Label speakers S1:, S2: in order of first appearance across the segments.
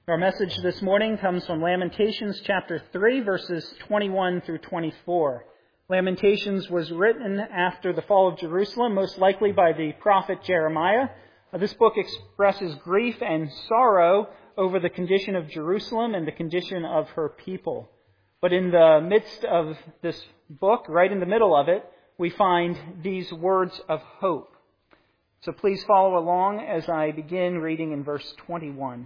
S1: Our message this morning comes from Lamentations chapter 3, verses 21 through 24. Lamentations was written after the fall of Jerusalem, most likely by the prophet Jeremiah. This book expresses grief and sorrow over the condition of Jerusalem and the condition of her people. But in the midst of this book, right in the middle of it, we find these words of hope. So please follow along as I begin reading in verse 21.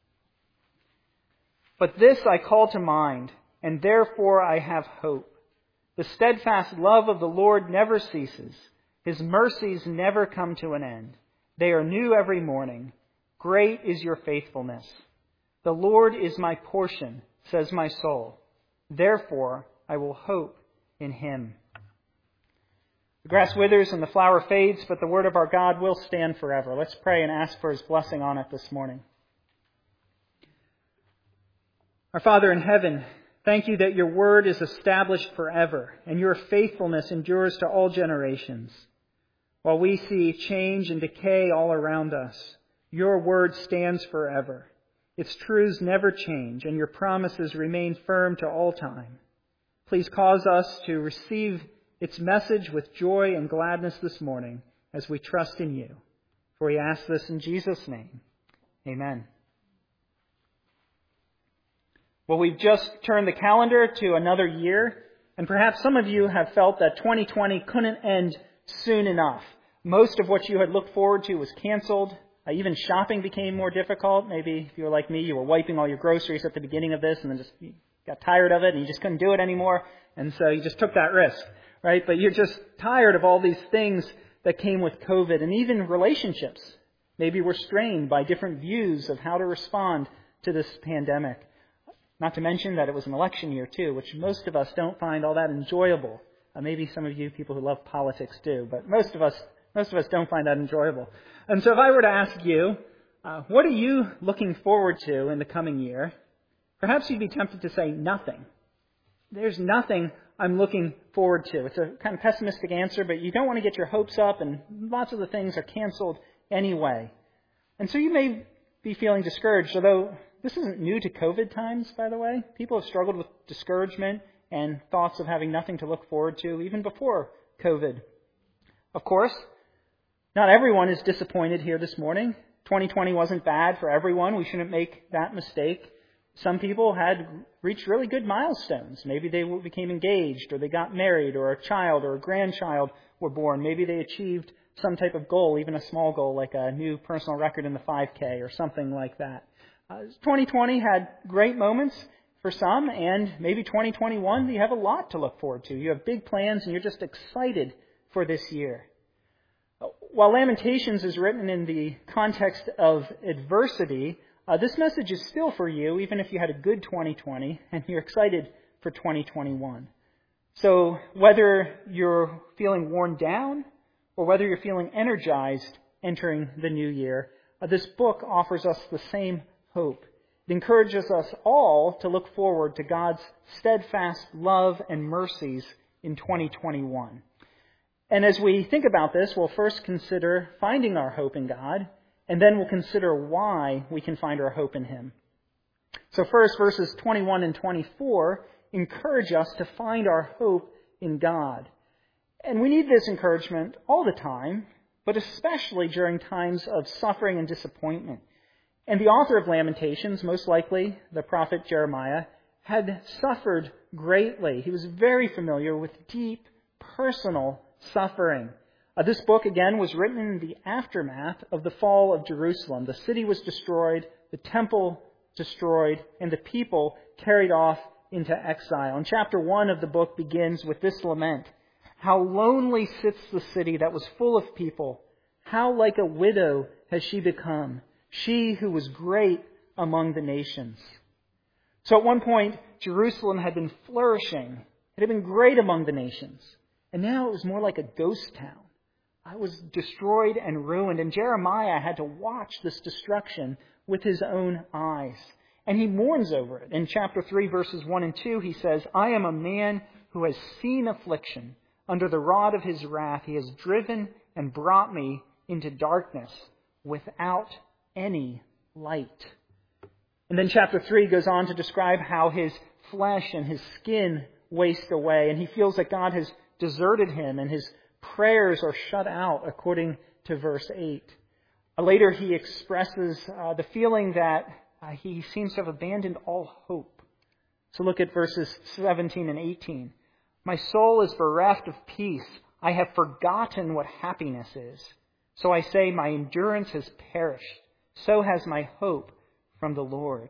S1: But this I call to mind, and therefore I have hope. The steadfast love of the Lord never ceases. His mercies never come to an end. They are new every morning. Great is your faithfulness. The Lord is my portion, says my soul. Therefore I will hope in Him. The grass withers and the flower fades, but the word of our God will stand forever. Let's pray and ask for His blessing on it this morning. Our Father in heaven, thank you that your word is established forever and your faithfulness endures to all generations. While we see change and decay all around us, your word stands forever. Its truths never change and your promises remain firm to all time. Please cause us to receive its message with joy and gladness this morning as we trust in you. For we ask this in Jesus' name. Amen. Well, we've just turned the calendar to another year, and perhaps some of you have felt that 2020 couldn't end soon enough. Most of what you had looked forward to was canceled. Even shopping became more difficult. Maybe if you were like me, you were wiping all your groceries at the beginning of this and then just you got tired of it and you just couldn't do it anymore. And so you just took that risk, right? But you're just tired of all these things that came with COVID, and even relationships maybe were strained by different views of how to respond to this pandemic. Not to mention that it was an election year too, which most of us don't find all that enjoyable. Maybe some of you people who love politics do, but most of us don't find that enjoyable. And so if I were to ask you, what are you looking forward to in the coming year? Perhaps you'd be tempted to say nothing. There's nothing I'm looking forward to. It's a kind of pessimistic answer, but you don't want to get your hopes up, and lots of the things are canceled anyway. And so you may be feeling discouraged, although this isn't new to COVID times, by the way. People have struggled with discouragement and thoughts of having nothing to look forward to even before COVID. Of course, not everyone is disappointed here this morning. 2020 wasn't bad for everyone. We shouldn't make that mistake. Some people had reached really good milestones. Maybe they became engaged, or they got married, or a child or a grandchild were born. Maybe they achieved some type of goal, even a small goal like a new personal record in the 5K or something like that. 2020 had great moments for some, and maybe 2021, you have a lot to look forward to. You have big plans, and you're just excited for this year. While Lamentations is written in the context of adversity, this message is still for you, even if you had a good 2020 and you're excited for 2021. So whether you're feeling worn down or whether you're feeling energized entering the new year, this book offers us the same hope. It encourages us all to look forward to God's steadfast love and mercies in 2021. And as we think about this, we'll first consider finding our hope in God, and then we'll consider why we can find our hope in Him. So first, verses 21 and 24 encourage us to find our hope in God. And we need this encouragement all the time, but especially during times of suffering and disappointment. And the author of Lamentations, most likely the prophet Jeremiah, had suffered greatly. He was very familiar with deep personal suffering. This book, again, was written in the aftermath of the fall of Jerusalem. The city was destroyed, the temple destroyed, and the people carried off into exile. And chapter 1 of the book begins with this lament. How lonely sits the city that was full of people. How like a widow has she become, she who was great among the nations. So at one point, Jerusalem had been flourishing. It had been great among the nations. And now it was more like a ghost town. It was destroyed and ruined. And Jeremiah had to watch this destruction with his own eyes. And he mourns over it. In chapter 3, verses 1 and 2, he says, I am a man who has seen affliction. Under the rod of his wrath, he has driven and brought me into darkness without any light. And then chapter 3 goes on to describe how his flesh and his skin waste away, and he feels that God has deserted him, and his prayers are shut out, according to verse 8. Later, he expresses the feeling that he seems to have abandoned all hope. So look at verses 17 and 18. My soul is bereft of peace. I have forgotten what happiness is. So I say, my endurance has perished. So has my hope from the Lord.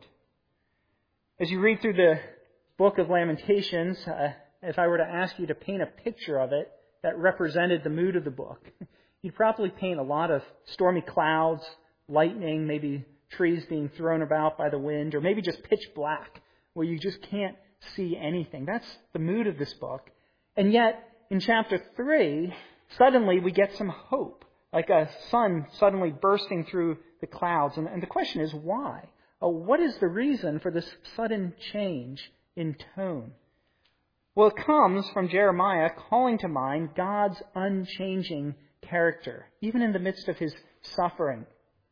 S1: As you read through the book of Lamentations, if I were to ask you to paint a picture of it that represented the mood of the book, you'd probably paint a lot of stormy clouds, lightning, maybe trees being thrown about by the wind, or maybe just pitch black, where you just can't see anything. That's the mood of this book. And yet, in chapter 3, suddenly we get some hope, like a sun suddenly bursting through the clouds. And the question is, why? What is the reason for this sudden change in tone? Well, it comes from Jeremiah calling to mind God's unchanging character, even in the midst of his suffering.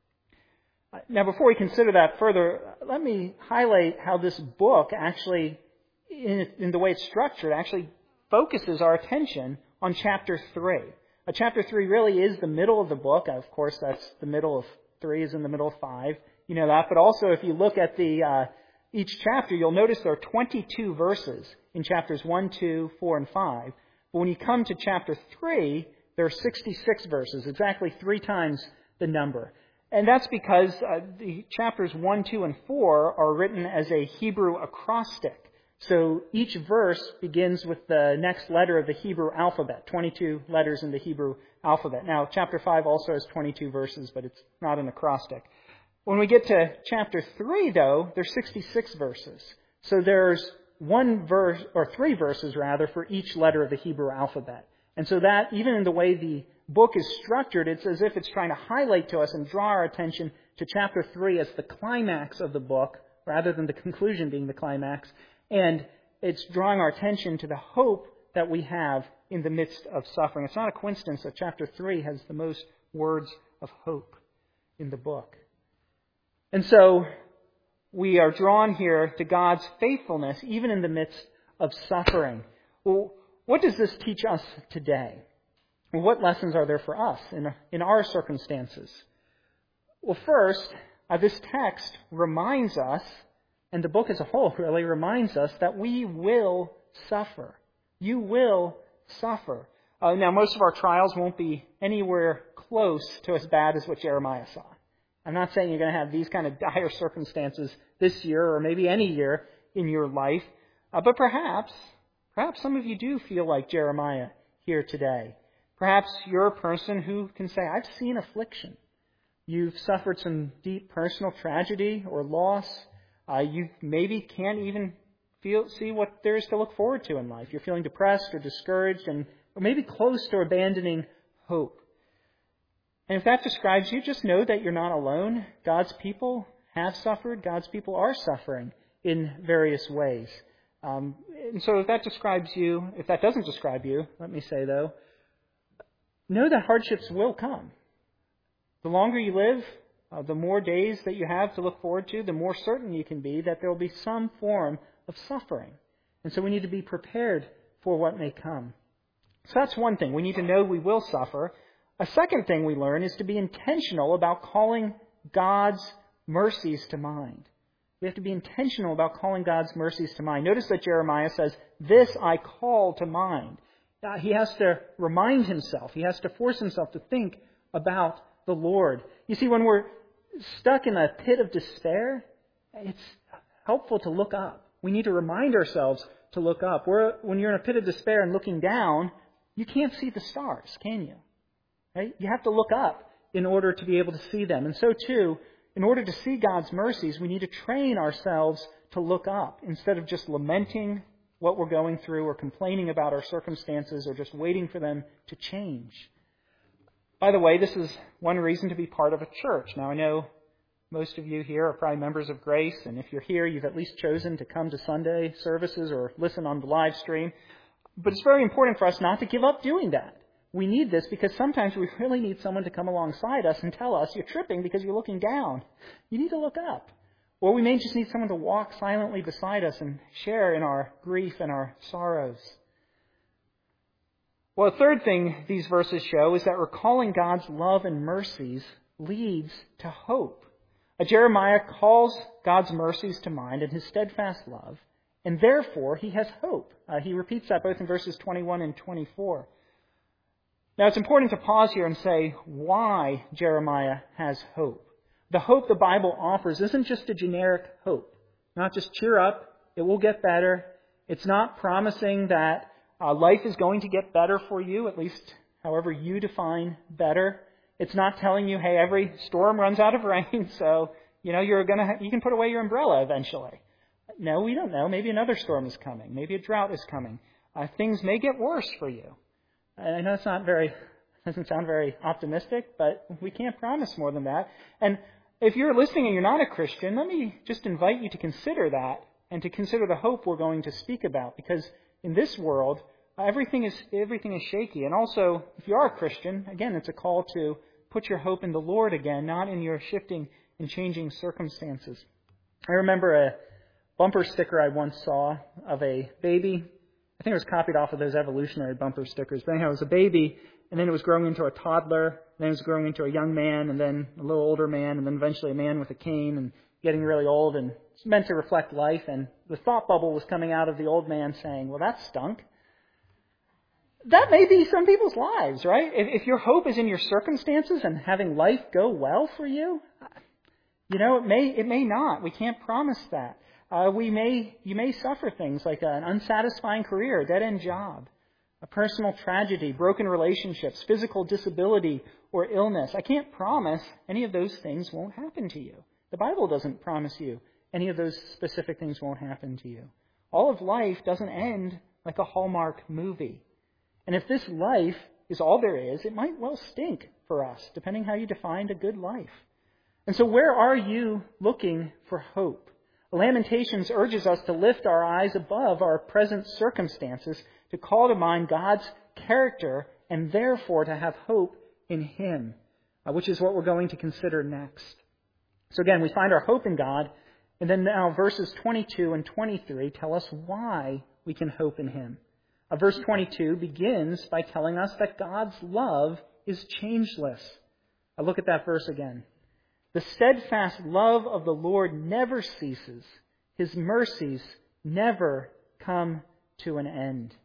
S1: Now, before we consider that further, let me highlight how this book actually, in the way it's structured, actually focuses our attention on chapter 3. Chapter 3 really is the middle of the book. Of course, that's the middle of 3 is in the middle of 5. You know that. But also, if you look at each chapter, you'll notice there are 22 verses in chapters 1, 2, 4, and 5. But when you come to chapter 3, there are 66 verses, exactly 3 times the number. And that's because the chapters 1, 2, and 4 are written as a Hebrew acrostic. So each verse begins with the next letter of the Hebrew alphabet, 22 letters in the Hebrew alphabet. Now, chapter 5 also has 22 verses, but it's not an acrostic. When we get to chapter 3, though, there's 66 verses. So there's 1 verse, or 3 verses rather, for each letter of the Hebrew alphabet. And so that, even in the way the book is structured, it's as if it's trying to highlight to us and draw our attention to chapter 3 as the climax of the book, rather than the conclusion being the climax. And it's drawing our attention to the hope that we have in the midst of suffering. It's not a coincidence that chapter 3 has the most words of hope in the book. And so we are drawn here to God's faithfulness, even in the midst of suffering. Well, what does this teach us today? Well, what lessons are there for us in our circumstances? Well, first, this text reminds us, and the book as a whole really reminds us, that we will suffer. You will suffer. Now, most of our trials won't be anywhere close to as bad as what Jeremiah saw. I'm not saying you're going to have these kind of dire circumstances this year or maybe any year in your life, but perhaps some of you do feel like Jeremiah here today. Perhaps you're a person who can say, I've seen affliction. You've suffered some deep personal tragedy or loss. You maybe can't even see what there is to look forward to in life. You're feeling depressed or discouraged or maybe close to abandoning hope. And if that describes you, just know that you're not alone. God's people have suffered. God's people are suffering in various ways. And so if that describes you, if that doesn't describe you, let me say though, know that hardships will come. The longer you live, the more days that you have to look forward to, the more certain you can be that there will be some form of suffering. And so we need to be prepared for what may come. So that's one thing. We need to know we will suffer. A second thing we learn is to be intentional about calling God's mercies to mind. We have to be intentional about calling God's mercies to mind. Notice that Jeremiah says, this I call to mind. He has to remind himself. He has to force himself to think about the Lord. You see, when we're stuck in a pit of despair, it's helpful to look up. We need to remind ourselves to look up. When you're in a pit of despair and looking down, you can't see the stars, can you? Right? You have to look up in order to be able to see them. And so too, in order to see God's mercies, we need to train ourselves to look up instead of just lamenting what we're going through or complaining about our circumstances or just waiting for them to change. By the way, this is one reason to be part of a church. Now, I know most of you here are probably members of Grace, and if you're here, you've at least chosen to come to Sunday services or listen on the live stream. But it's very important for us not to give up doing that. We need this because sometimes we really need someone to come alongside us and tell us, you're tripping because you're looking down. You need to look up. Or we may just need someone to walk silently beside us and share in our grief and our sorrows. Well, a third thing these verses show is that recalling God's love and mercies leads to hope. Jeremiah calls God's mercies to mind and his steadfast love, and therefore he has hope. He repeats that both in verses 21 and 24. Now, it's important to pause here and say why Jeremiah has hope. The hope the Bible offers isn't just a generic hope. Not just cheer up, it will get better. It's not promising that life is going to get better for you, at least however you define better. It's not telling you, hey, every storm runs out of rain, so you can put away your umbrella eventually. No, we don't know. Maybe another storm is coming. Maybe a drought is coming. Things may get worse for you. I know it's doesn't sound very optimistic, but we can't promise more than that. And if you're listening and you're not a Christian, let me just invite you to consider that and to consider the hope we're going to speak about, because in this world, everything is shaky. And also, if you are a Christian, again, it's a call to put your hope in the Lord again, not in your shifting and changing circumstances. I remember a bumper sticker I once saw of a baby. I think it was copied off of those evolutionary bumper stickers. But anyhow, it was a baby, and then it was growing into a toddler, and then it was growing into a young man, and then a little older man, and then eventually a man with a cane, and getting really old, and it's meant to reflect life. And the thought bubble was coming out of the old man saying, well, that stunk. That may be some people's lives, right? If your hope is in your circumstances and having life go well for you, it may not. We can't promise that. You may suffer things like an unsatisfying career, a dead-end job, a personal tragedy, broken relationships, physical disability, or illness. I can't promise any of those things won't happen to you. The Bible doesn't promise you any of those specific things won't happen to you. All of life doesn't end like a Hallmark movie. And if this life is all there is, it might well stink for us, depending how you define a good life. And so where are you looking for hope? Lamentations urges us to lift our eyes above our present circumstances, to call to mind God's character, and therefore to have hope in Him, which is what we're going to consider next. So again, we find our hope in God, and then now verses 22 and 23 tell us why we can hope in Him. Verse 22 begins by telling us that God's love is changeless. Look at that verse again. The steadfast love of the Lord never ceases. His mercies never come to an end.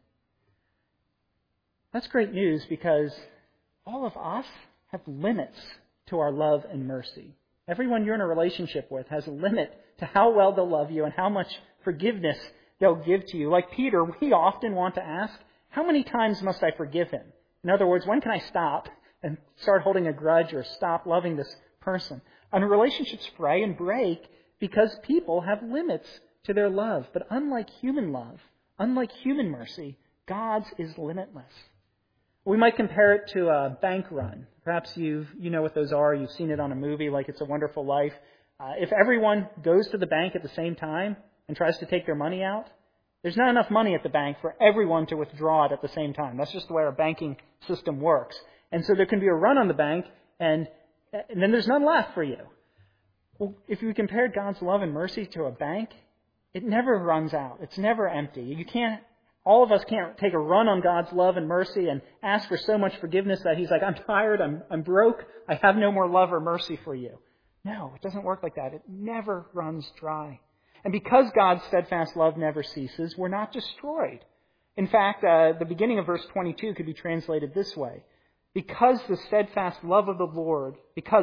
S1: That's great news, because all of us have limits to our love and mercy. Everyone you're in a relationship with has a limit to how well they'll love you and how much forgiveness they'll give to you. Like Peter, we often want to ask, how many times must I forgive him? In other words, when can I stop and start holding a grudge or stop loving this person? And relationships fray and break because people have limits to their love. But unlike human love, unlike human mercy, God's is limitless. We might compare it to a bank run. Perhaps you know what those are. You've seen it on a movie like It's a Wonderful Life. If everyone goes to the bank at the same time and tries to take their money out, there's not enough money at the bank for everyone to withdraw it at the same time. That's just the way our banking system works. And so there can be a run on the bank, and then there's none left for you. Well, if you compare God's love and mercy to a bank, it never runs out. It's never empty. All of us can't take a run on God's love and mercy and ask for so much forgiveness that He's like, I'm tired, I'm broke, I have no more love or mercy for you. No, it doesn't work like that. It never runs dry. And because God's steadfast love never ceases, we're not destroyed. In fact, the beginning of verse 22 could be translated this way. Because of the steadfast love of the Lord,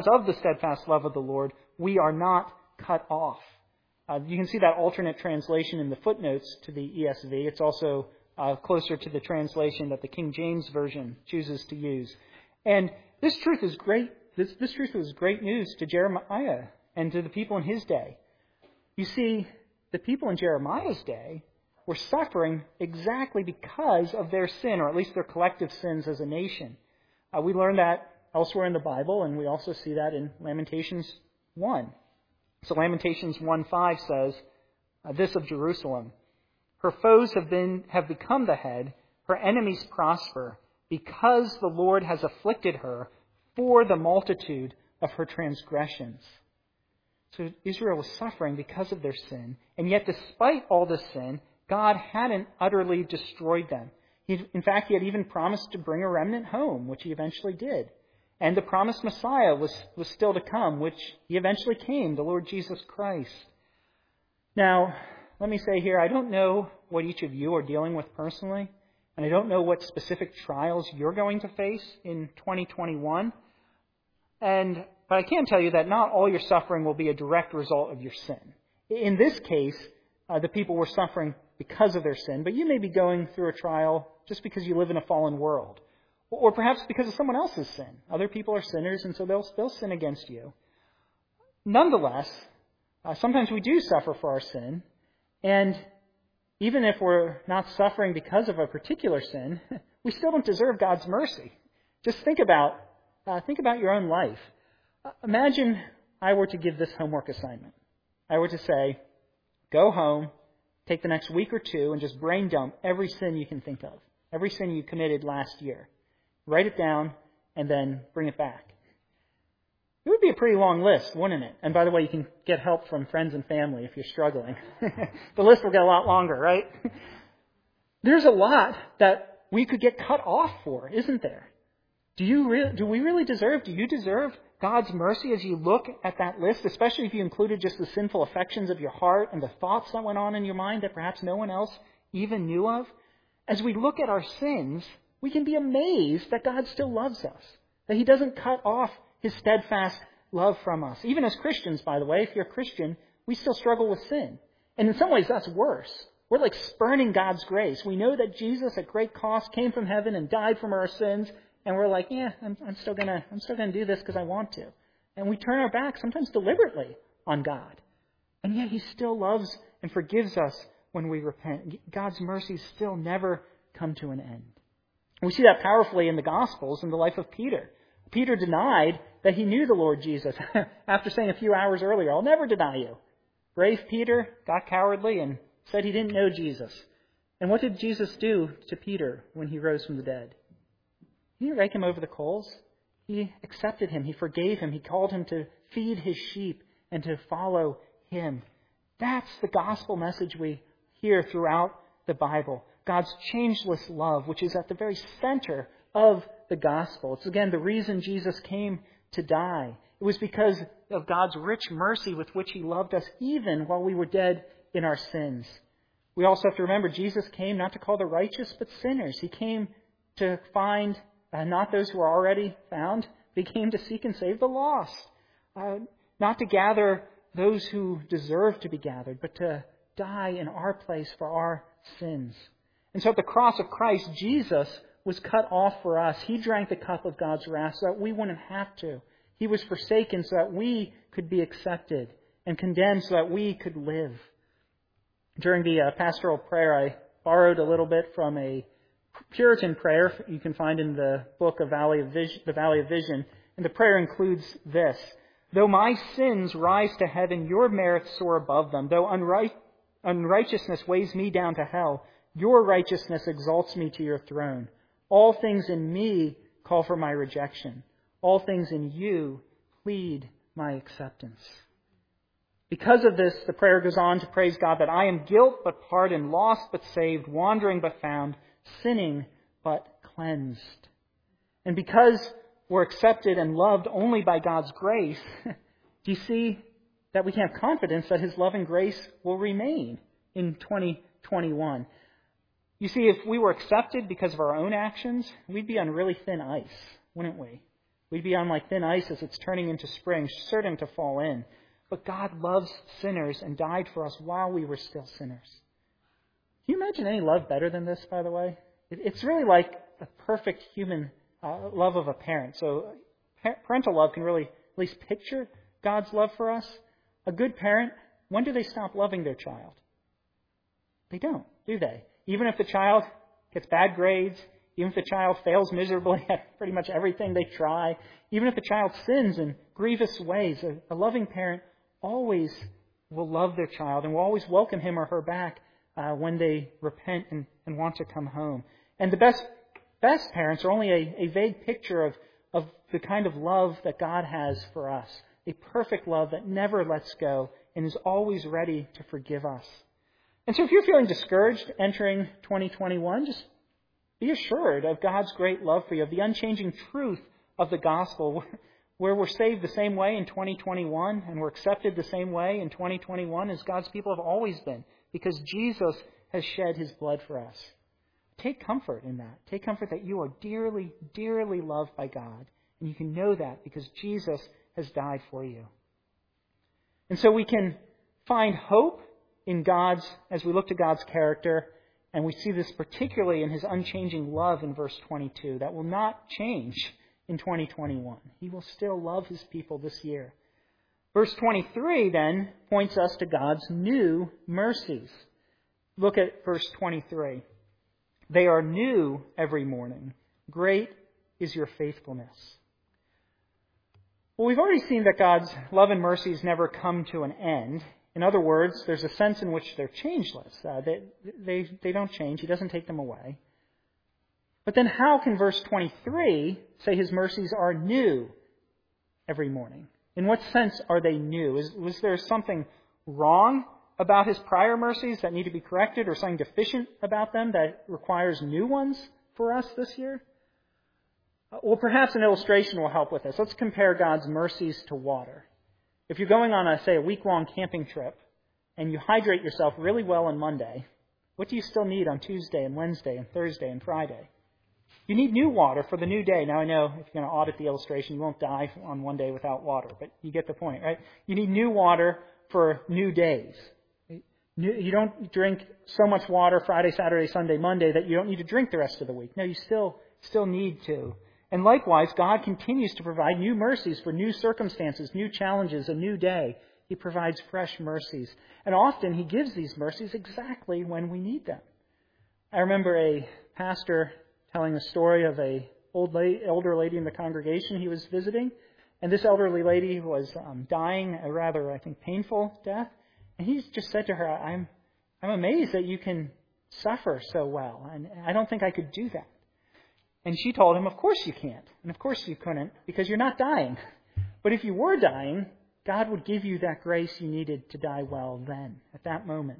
S1: we are not cut off. You can see that alternate translation in the footnotes to the ESV. It's also closer to the translation that the King James Version chooses to use. And this truth is great. This truth was great news to Jeremiah and to the people in his day. You see, the people in Jeremiah's day were suffering exactly because of their sin, or at least their collective sins as a nation. We learn that elsewhere in the Bible, and we also see that in Lamentations 1. So Lamentations 1:5 says this of Jerusalem: her foes have become the head, her enemies prosper, because the Lord has afflicted her for the multitude of her transgressions. So Israel was suffering because of their sin. And yet, despite all this sin, God hadn't utterly destroyed them. In fact, he had even promised to bring a remnant home, which he eventually did. And the promised Messiah was still to come, which he eventually came, the Lord Jesus Christ. Now, let me say here, I don't know what each of you are dealing with personally, and I don't know what specific trials you're going to face in 2021. But I can tell you that not all your suffering will be a direct result of your sin. In this case, the people were suffering because of their sin, but you may be going through a trial just because you live in a fallen world, or perhaps because of someone else's sin. Other people are sinners, and so they'll sin against you. Nonetheless, sometimes we do suffer for our sin, and even if we're not suffering because of a particular sin, we still don't deserve God's mercy. Just think about your own life. Imagine I were to give this homework assignment. I were to say, go home, take the next week or two, and just brain dump every sin you can think of, every sin you committed last year. Write it down, and then bring it back. It would be a pretty long list, wouldn't it? And by the way, you can get help from friends and family if you're struggling. The list will get a lot longer, right? There's a lot that we could get cut off for, isn't there? Do we really deserve, do you deserve God's mercy as you look at that list, especially if you included just the sinful affections of your heart and the thoughts that went on in your mind that perhaps no one else even knew of? As we look at our sins, we can be amazed that God still loves us, that he doesn't cut off his steadfast love from us. Even as Christians, by the way, if you're a Christian, we still struggle with sin. And in some ways, that's worse. We're like spurning God's grace. We know that Jesus at great cost came from heaven and died from our sins, and we're like, yeah, I'm still gonna do this because I want to. And we turn our back, sometimes deliberately, on God. And yet he still loves and forgives us when we repent. God's mercies still never come to an end. We see that powerfully in the Gospels in the life of Peter. Peter denied that he knew the Lord Jesus after saying a few hours earlier, I'll never deny you. Brave Peter got cowardly and said he didn't know Jesus. And what did Jesus do to Peter when he rose from the dead? He didn't rake him over the coals. He accepted him. He forgave him. He called him to feed his sheep and to follow him. That's the gospel message we hear throughout the Bible. God's changeless love, which is at the very center of the gospel. It's again the reason Jesus came to die. It was because of God's rich mercy with which he loved us even while we were dead in our sins. We also have to remember Jesus came not to call the righteous but sinners. He came to find not those who are already found, but he came to seek and save the lost. Not to gather those who deserve to be gathered, but to die in our place for our sins. And so at the cross of Christ, Jesus was cut off for us. He drank the cup of God's wrath so that we wouldn't have to. He was forsaken so that we could be accepted, and condemned so that we could live. During the pastoral prayer, I borrowed a little bit from a Puritan prayer you can find in the book of the Valley of Vision. And the prayer includes this: though my sins rise to heaven, your merits soar above them. Though unrighteousness weighs me down to hell, your righteousness exalts me to your throne. All things in me call for my rejection. All things in you plead my acceptance. Because of this, the prayer goes on to praise God that I am guilt but pardoned, lost but saved, wandering but found, sinning but cleansed. And because we're accepted and loved only by God's grace, do you see that we can have confidence that his love and grace will remain in 2021? You see, if we were accepted because of our own actions, we'd be on really thin ice, wouldn't we? We'd be on like thin ice as it's turning into spring, certain to fall in. But God loves sinners and died for us while we were still sinners. Can you imagine any love better than this, by the way? It's really like the perfect human love of a parent. So parental love can really at least picture God's love for us. A good parent, when do they stop loving their child? They don't, do they? Even if the child gets bad grades, even if the child fails miserably at pretty much everything they try, even if the child sins in grievous ways, a loving parent always will love their child and will always welcome him or her back when they repent and want to come home. And the best parents are only a vague picture of the kind of love that God has for us. a perfect love that never lets go and is always ready to forgive us. And so if you're feeling discouraged entering 2021, just be assured of God's great love for you, of the unchanging truth of the gospel, where we're saved the same way in 2021 and we're accepted the same way in 2021 as God's people have always been, because Jesus has shed his blood for us. Take comfort in that. Take comfort that you are dearly, dearly loved by God. And you can know that because Jesus has died for you. And so we can find hope in as we look to God's character. And we see this particularly in his unchanging love in verse 22. That will not change in 2021. He will still love his people this year. Verse 23 then points us to God's new mercies. Look at verse 23. They are new every morning. Great is your faithfulness. Well, we've already seen that God's love and mercies never come to an end. In other words, there's a sense in which they're changeless. They don't change. He doesn't take them away. But then how can verse 23 say his mercies are new every morning? In what sense are they new? Was there something wrong about his prior mercies that need to be corrected, or something deficient about them that requires new ones for us this year? Well, perhaps an illustration will help with this. Let's compare God's mercies to water. If you're going on, a week-long camping trip, and you hydrate yourself really well on Monday, what do you still need on Tuesday and Wednesday and Thursday and Friday? You need new water for the new day. Now, I know if you're going to audit the illustration, you won't die on one day without water, but you get the point, right? You need new water for new days. You don't drink so much water Friday, Saturday, Sunday, Monday that you don't need to drink the rest of the week. No, you still need to. And likewise, God continues to provide new mercies for new circumstances, new challenges, a new day. He provides fresh mercies. And often he gives these mercies exactly when we need them. I remember a pastor telling a story of an older lady in the congregation he was visiting. And this elderly lady was dying a rather, I think, painful death. And he just said to her, I'm amazed that you can suffer so well. And I don't think I could do that. And she told him, of course you can't. And of course you couldn't, because you're not dying. But if you were dying, God would give you that grace you needed to die well then, at that moment.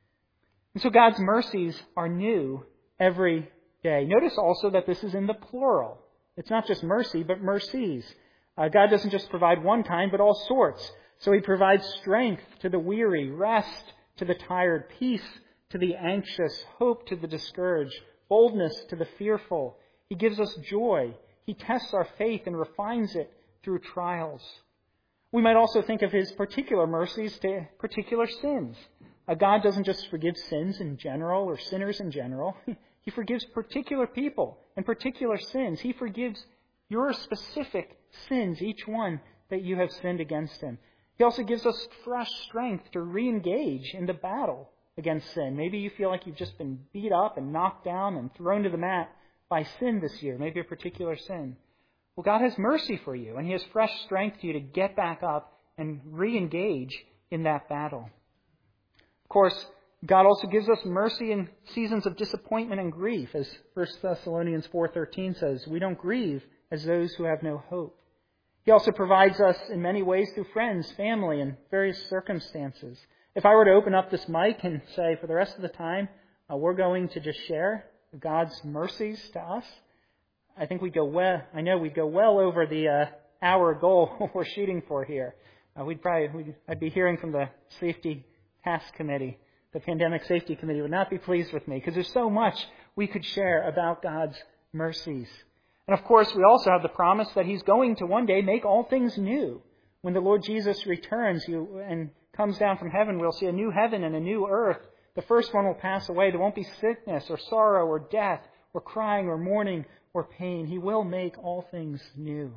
S1: And so God's mercies are new every day. Notice also that this is in the plural. It's not just mercy, but mercies. God doesn't just provide one kind, but all sorts. So he provides strength to the weary, rest to the tired, peace to the anxious, hope to the discouraged, boldness to the fearful. He gives us joy. He tests our faith and refines it through trials. We might also think of his particular mercies to particular sins. God doesn't just forgive sins in general or sinners in general. He forgives particular people and particular sins. He forgives your specific sins, each one that you have sinned against him. He also gives us fresh strength to re-engage in the battle against sin. Maybe you feel like you've just been beat up and knocked down and thrown to the mat by sin this year, maybe a particular sin. Well, God has mercy for you, and he has fresh strength to you to get back up and re-engage in that battle. Of course, God also gives us mercy in seasons of disappointment and grief. As 1 Thessalonians 4:13 says, we don't grieve as those who have no hope. He also provides us in many ways through friends, family, and various circumstances. If I were to open up this mic and say for the rest of the time, we're going to just share God's mercies to us, I think we'd go well over the hour goal we're shooting for here. I'd be hearing from the Safety Task Committee. The Pandemic Safety Committee would not be pleased with me because there's so much we could share about God's mercies. And of course, we also have the promise that he's going to one day make all things new. When the Lord Jesus returns and comes down from heaven, we'll see a new heaven and a new earth. The first one will pass away. There won't be sickness or sorrow or death or crying or mourning or pain. He will make all things new.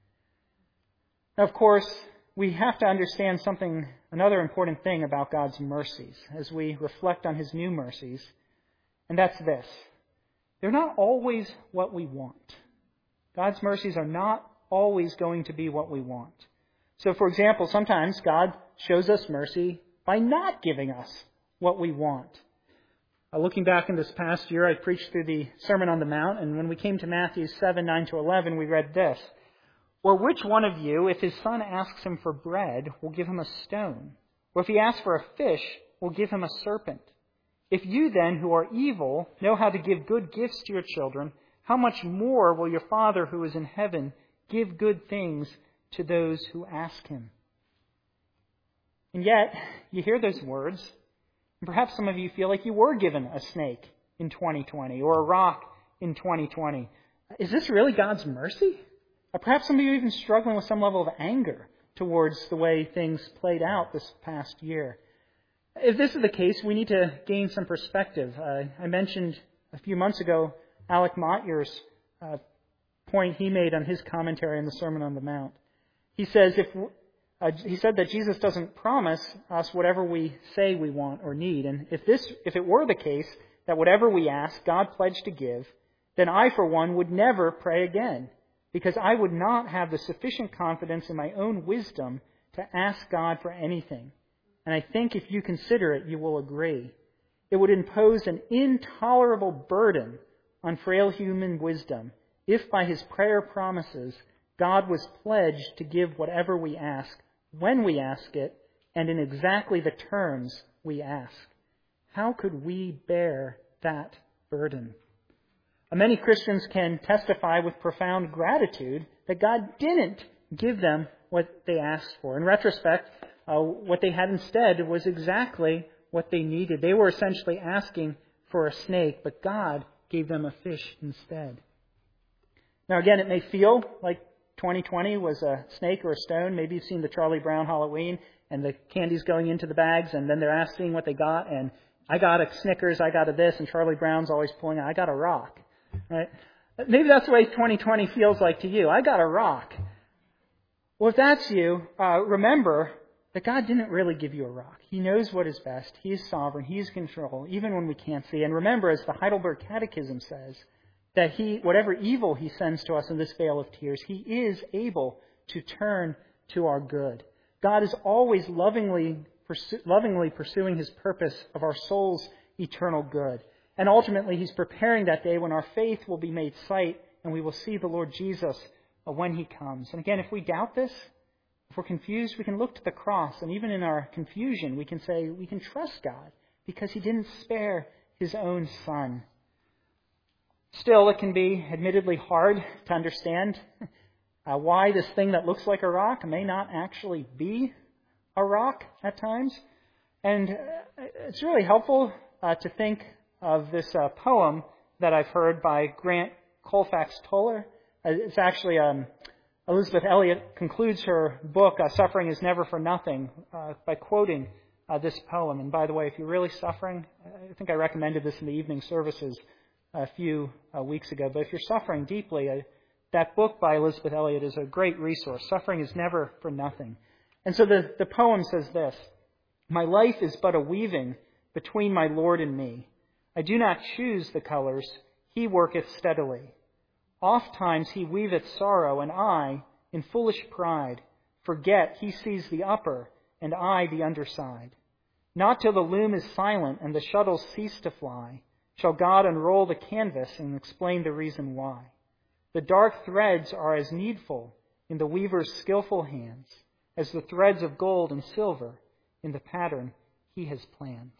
S1: Now, of course, we have to understand another important thing about God's mercies as we reflect on his new mercies, and that's this. They're not always what we want. God's mercies are not always going to be what we want. So, for example, sometimes God shows us mercy by not giving us what we want. Looking back in this past year, I preached through the Sermon on the Mount, and when we came to Matthew 7:9-11, we read this. Or which one of you, if his son asks him for bread, will give him a stone? Or if he asks for a fish, will give him a serpent? If you then, who are evil, know how to give good gifts to your children, how much more will your Father who is in heaven give good things to those who ask him? And yet, you hear those words, and perhaps some of you feel like you were given a snake in 2020 or a rock in 2020. Is this really God's mercy? Or perhaps some of you are even struggling with some level of anger towards the way things played out this past year. If this is the case, we need to gain some perspective. I mentioned a few months ago Alec Motyer's point he made on his commentary on the Sermon on the Mount. He said that Jesus doesn't promise us whatever we say we want or need. And if it were the case that whatever we ask, God pledged to give, then I, for one, would never pray again, because I would not have the sufficient confidence in my own wisdom to ask God for anything. And I think if you consider it, you will agree. It would impose an intolerable burden on frail human wisdom if by his prayer promises God was pledged to give whatever we ask, when we ask it, and in exactly the terms we ask. How could we bear that burden? Many Christians can testify with profound gratitude that God didn't give them what they asked for. In retrospect, what they had instead was exactly what they needed. They were essentially asking for a snake, but God gave them a fish instead. Now again, it may feel like 2020 was a snake or a stone. Maybe you've seen the Charlie Brown Halloween and the candy's going into the bags and then they're asking what they got, and I got a Snickers, I got a this, and Charlie Brown's always pulling out, I got a rock. Right? Maybe that's the way 2020 feels like to you. I got a rock. Well, if that's you, remember that God didn't really give you a rock. He knows what is best. He is sovereign. He is in control, even when we can't see. And remember, as the Heidelberg Catechism says, that whatever evil he sends to us in this vale of tears, he is able to turn to our good. God is always lovingly pursuing his purpose of our soul's eternal good. And ultimately, he's preparing that day when our faith will be made sight and we will see the Lord Jesus when he comes. And again, if we doubt this, if we're confused, we can look to the cross. And even in our confusion, we can say we can trust God because he didn't spare his own son. Still, it can be admittedly hard to understand why this thing that looks like a rock may not actually be a rock at times. And it's really helpful to think of this poem that I've heard by Grant Colfax Toller. It's actually Elizabeth Elliot concludes her book, Suffering is Never for Nothing, by quoting this poem. And by the way, if you're really suffering, I think I recommended this in the evening services a few weeks ago, but if you're suffering deeply, that book by Elizabeth Elliot is a great resource. Suffering is never for nothing. And so the poem says this: "My life is but a weaving between my Lord and me. I do not choose the colors, he worketh steadily. Oft times he weaveth sorrow, and I, in foolish pride, forget he sees the upper, and I the underside. Not till the loom is silent and the shuttles cease to fly, shall God unroll the canvas and explain the reason why. The dark threads are as needful in the weaver's skillful hands as the threads of gold and silver in the pattern he has planned."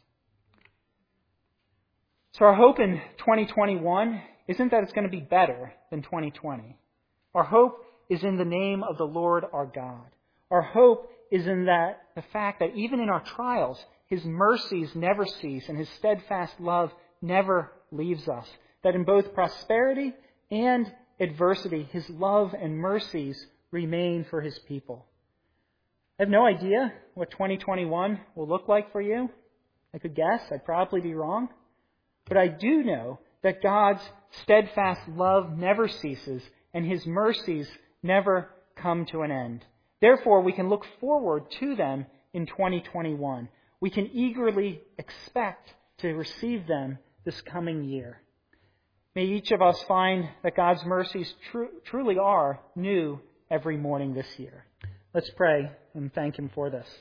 S1: So our hope in 2021 isn't that it's going to be better than 2020. Our hope is in the name of the Lord our God. Our hope is in the fact that even in our trials, his mercies never cease and his steadfast love never leaves us. That in both prosperity and adversity, his love and mercies remain for his people. I have no idea what 2021 will look like for you. I could guess. I'd probably be wrong. But I do know that God's steadfast love never ceases and his mercies never come to an end. Therefore, we can look forward to them in 2021. We can eagerly expect to receive them this coming year. May each of us find that God's mercies truly are new every morning this year. Let's pray and thank him for this.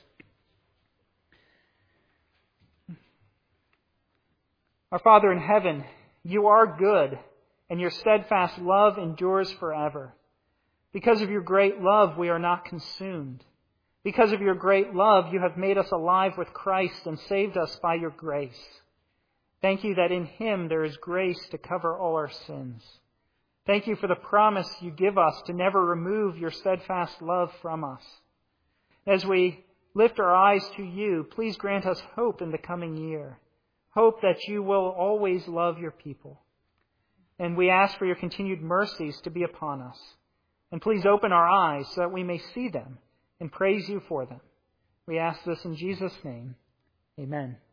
S1: Our Father in heaven, you are good, and your steadfast love endures forever. Because of your great love, we are not consumed. Because of your great love, you have made us alive with Christ and saved us by your grace. Thank you that in Him there is grace to cover all our sins. Thank you for the promise you give us to never remove your steadfast love from us. As we lift our eyes to you, please grant us hope in the coming year. Hope that you will always love your people. And we ask for your continued mercies to be upon us. And please open our eyes so that we may see them and praise you for them. We ask this in Jesus' name. Amen.